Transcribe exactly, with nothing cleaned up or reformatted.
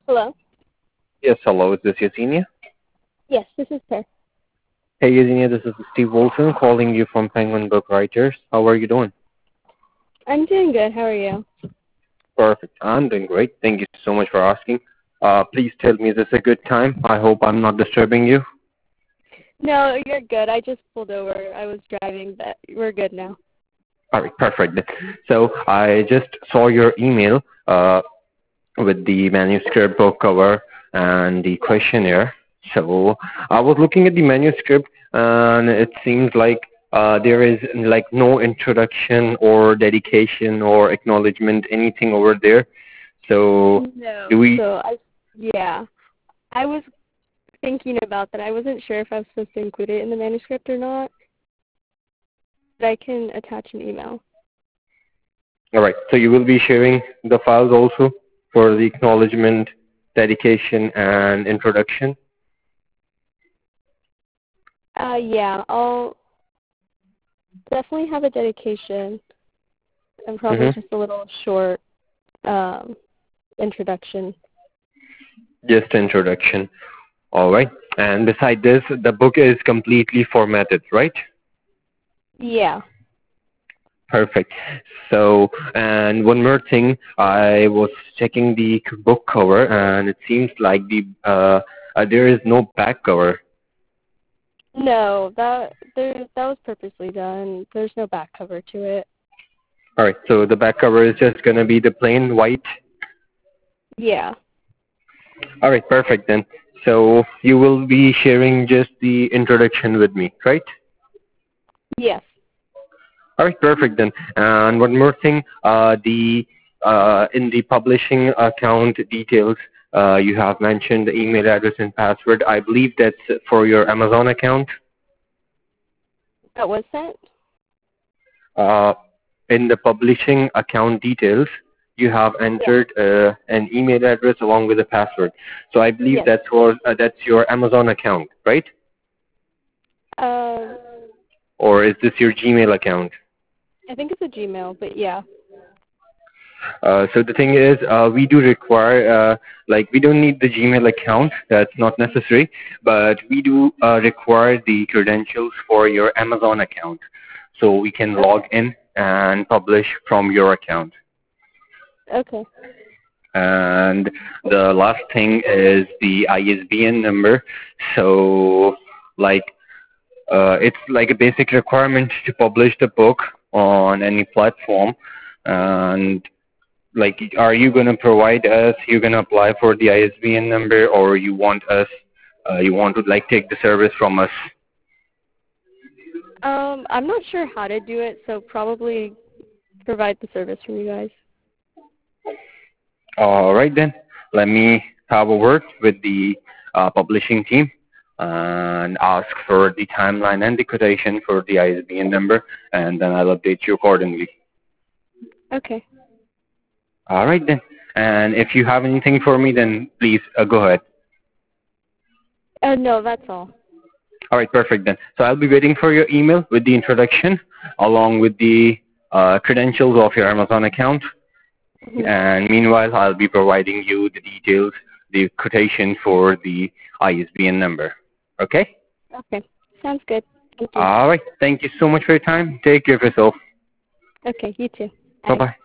Hello? Yes, hello. Is this Yesenia? Yes, this is her. Hey, Yesenia, this is Steve Wilson calling you from Penguin Book Writers. How are you doing? I'm doing good. How are you? Perfect. I'm doing great. Thank you so much for asking. Uh, please tell me, is this a good time? I hope I'm not disturbing you. No, you're good. I just pulled over. I was driving, but we're good now. All right, perfect. So I just saw your email uh, with the manuscript book cover and the questionnaire. So I was looking at the manuscript, and it seems like uh, there is like no introduction or dedication or acknowledgement, anything over there. So No. do we? So, I, yeah. I was thinking about that. I wasn't sure if I was supposed to include it in the manuscript or not, but I can attach an email. All right. So you will be sharing the files also for the acknowledgement, dedication, and introduction. Uh, yeah, I'll definitely have a dedication and probably Mm-hmm. just a little short um, introduction. Just introduction. All right. And beside this, the book is completely formatted, right? Yeah. Perfect. So, and one more thing, I was checking the c- book cover, and it seems like the uh, uh, there is no back cover. No, that there that was purposely done. There's no back cover to it. All right. So the back cover is just gonna be the plain white. Yeah. All right. Perfect then. So you will be sharing just the introduction with me, right? Yes. All right, perfect then. And one more thing, uh, the uh, in the publishing account details, uh, you have mentioned the email address and password. I believe that's for your Amazon account. That was sent? Uh, in the publishing account details, you have Yeah. entered uh, an email address along with a password. So I believe Yes. that's for uh, that's your Amazon account, right? Um, Or is this your Gmail account? I think it's a Gmail, but yeah. Uh, so the thing is, uh, we do require, uh, like, we don't need the Gmail account. That's not necessary. But we do uh, require the credentials for your Amazon account, so we can log in and publish from your account. Okay. And the last thing is the I S B N number. So, like, uh, it's like a basic requirement to publish the book on any platform, and like, are you going to provide us, you're going to apply for the I S B N number, or you want us, uh, you want to like take the service from us? Um, I'm not sure how to do it, so probably provide the service from you guys. All right then, let me have a word with the uh, publishing team and ask for the timeline and the quotation for the I S B N number, and then I'll update you accordingly. Okay. All right then, and if you have anything for me, then please uh, go ahead. Uh, no, that's all. All right, perfect then. So I'll be waiting for your email with the introduction along with the uh, credentials of your Amazon account. Hmm. And meanwhile, I'll be providing you the details, the quotation for the I S B N number. Okay? Okay. Sounds good. Thank you. All right. Thank you so much for your time. Take care of yourself. Okay, you too. Bye. Bye-bye.